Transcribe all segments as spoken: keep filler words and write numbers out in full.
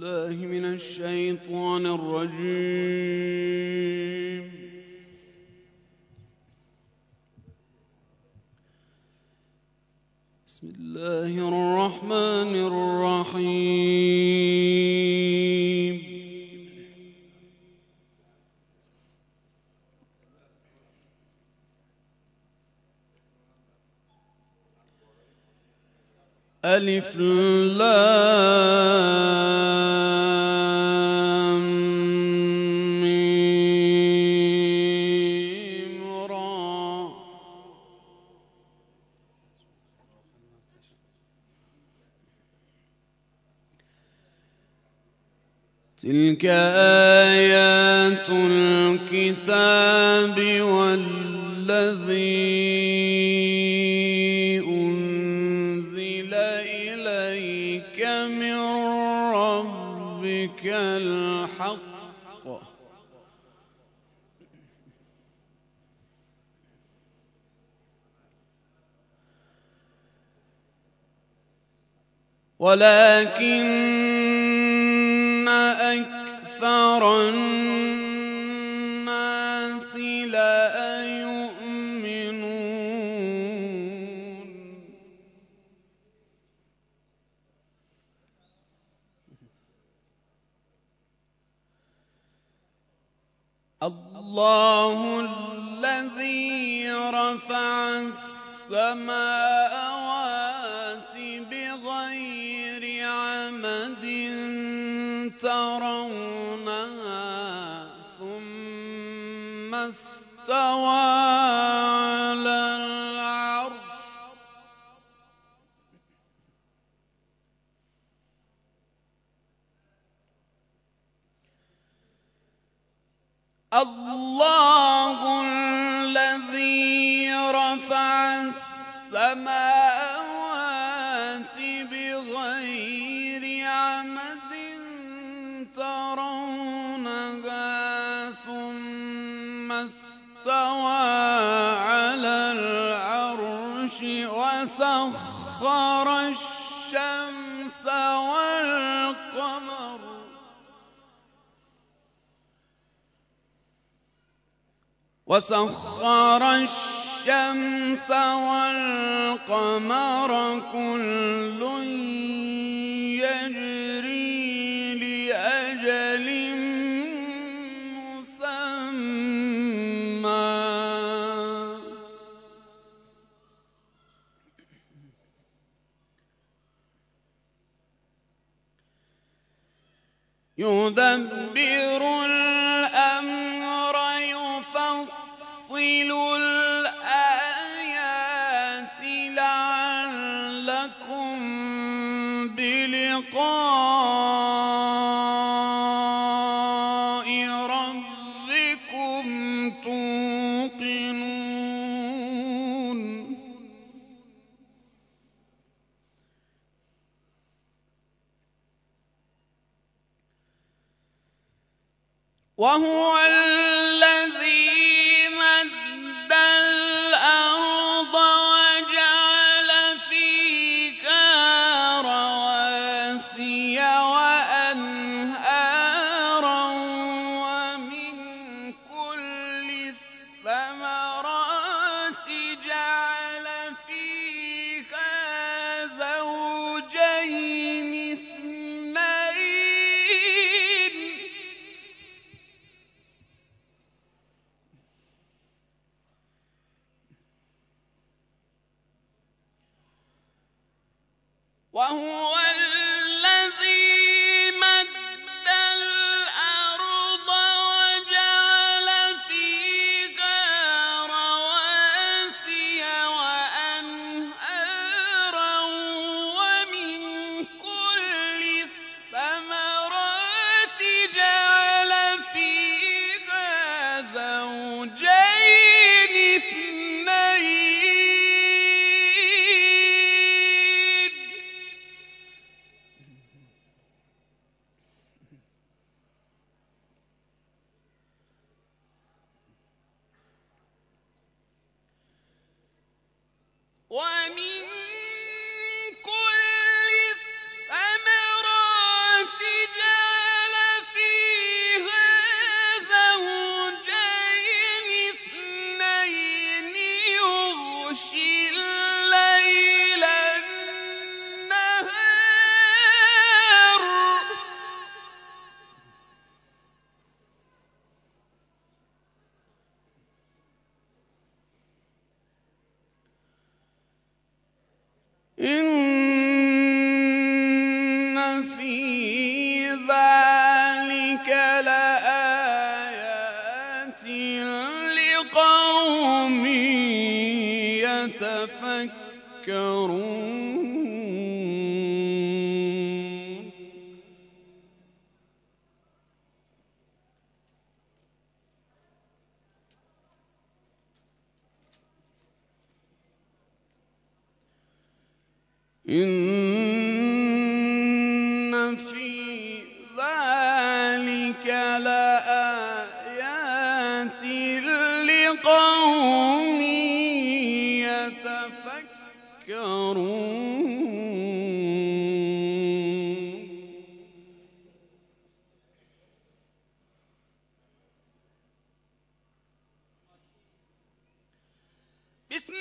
بالله من الشيطان الرجيم. بسم الله الرحمن الرحيم. ألف لام ميم را. تلك آيات الكتاب والذي الحق ولكن أكثر الناس لا يؤمنون. الله الذي رفع السماوات بغير عمد ترونها ثم استوى على العرش. الله الذي رفع السماوات بغير عمد ترونها ثم استوى على العرش وسخر الشمس والقمر وسخر الشمس والقمر كل يجري لأجل مسمى يدبر الأمر يفصل الآيات لعلكم بلقاء ربكم توقنون. وهو الذي مد الأرض وجعل فيها رواسي وأنهارا ومن كل الثمرات جعل فيها زوجين اثنين. وهو الذي مد الأرض وجعل فيها رواسي وأنهارا ومن كل الثمرات جعل فيها زوجين اثنين. في ذلك لآيات لقوم يتفكرون. إن في ذلك لآيات لقوم يتفكرون. بسم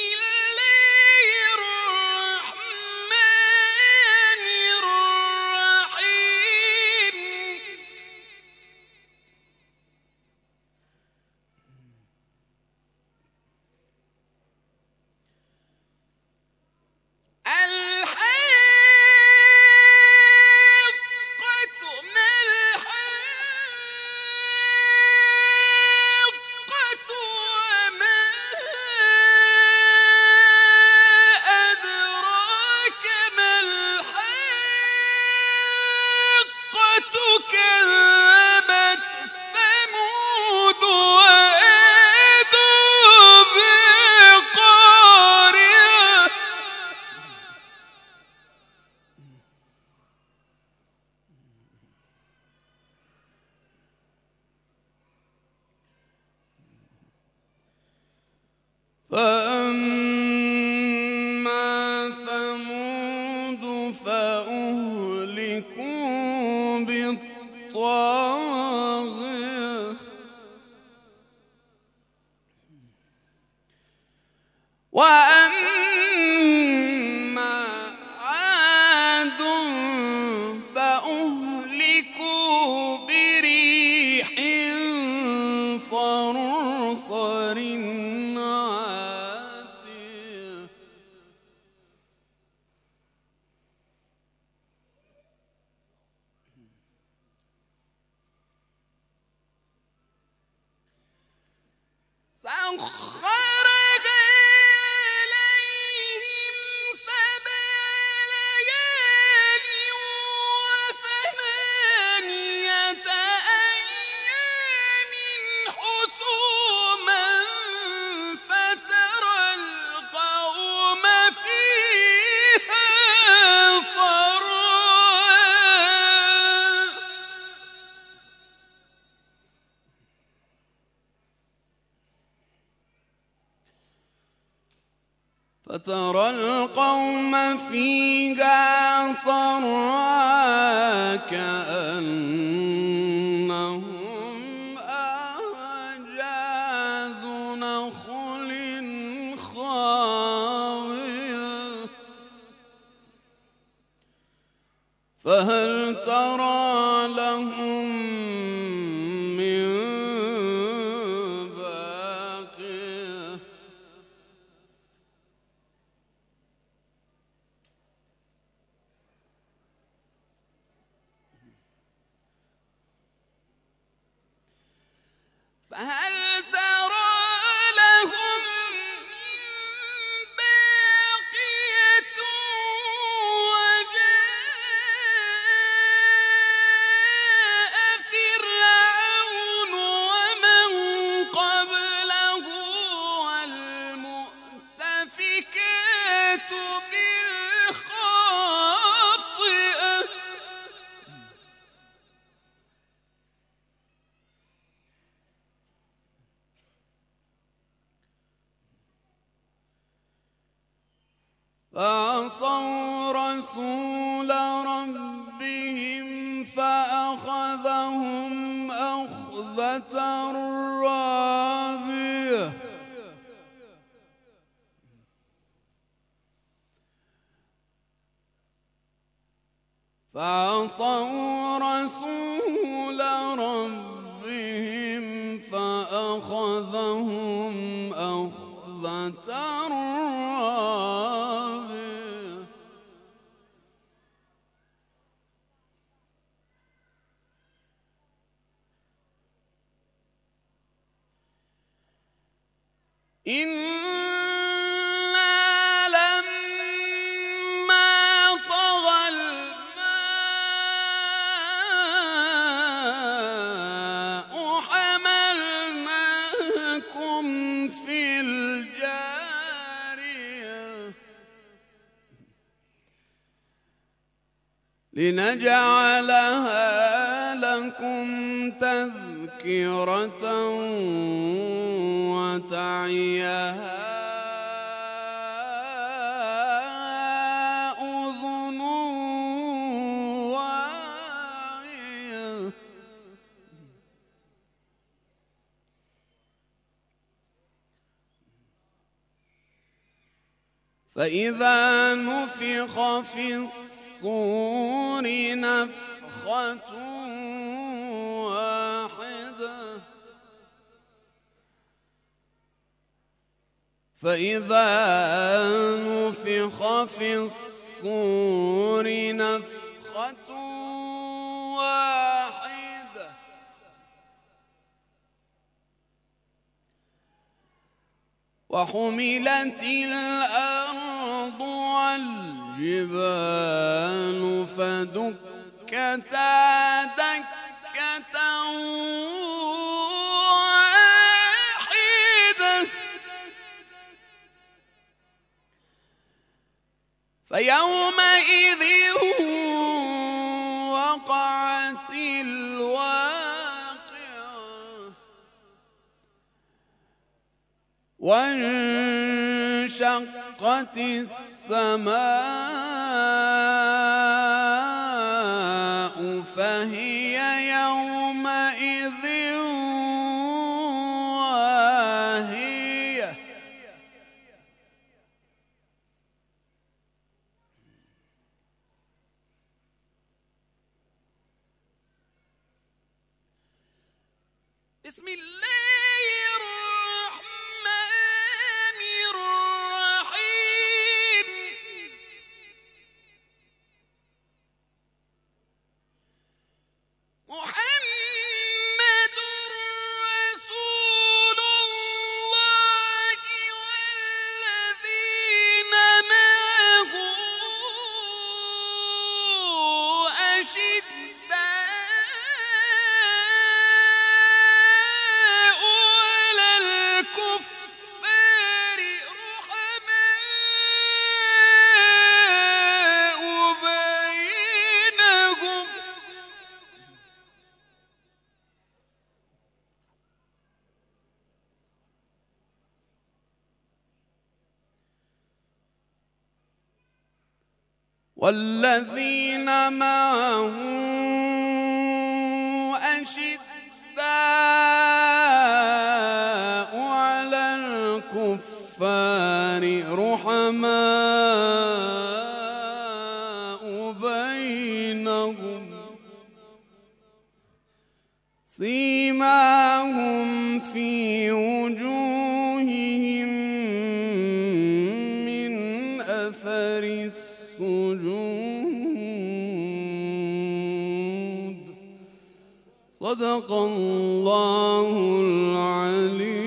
فأما ثمود فأهلكوا بالطاغية وأما عاد فأهلكوا بريح صرصر سخرها عليهم سبع ليال وثمانية أيام حسوما فترى القوم فيها صرعا فترى القوم فيها صرعا كأنهم أعجاز نخل خاوية فهل ترى لهم من باقية فهل ترى لهم من باقية وجاء فرعون ومن قبله والمؤتفكات بالخاطئة فعصوا رسول ربهم فأخذهم أخذة رابية فعصوا رسول ربهم فأخذهم أخذة رابية إنا لما طغى الماء حملناكم في الجارية لنجعلها لكم تذكرة وتعيها أذن واعية. فإذا نفخ في الصور نفخة واحدة فإذا نفخ في الصور نفخة واحدة وحملت الأرض والجبال فدكتا دكة واحدة فيومئذ وقعت الواقعة وانشقت السماء فهي يومئذ واهية. بسم الله الرحمن الرحيم. محمد رسول الله والذين معه أشداء على الكفار رحماء بينهم والذين معه أشداء على الكفار رحماء بينهم سيماهم في وجوههم من أثر السجود. صدق الله العلي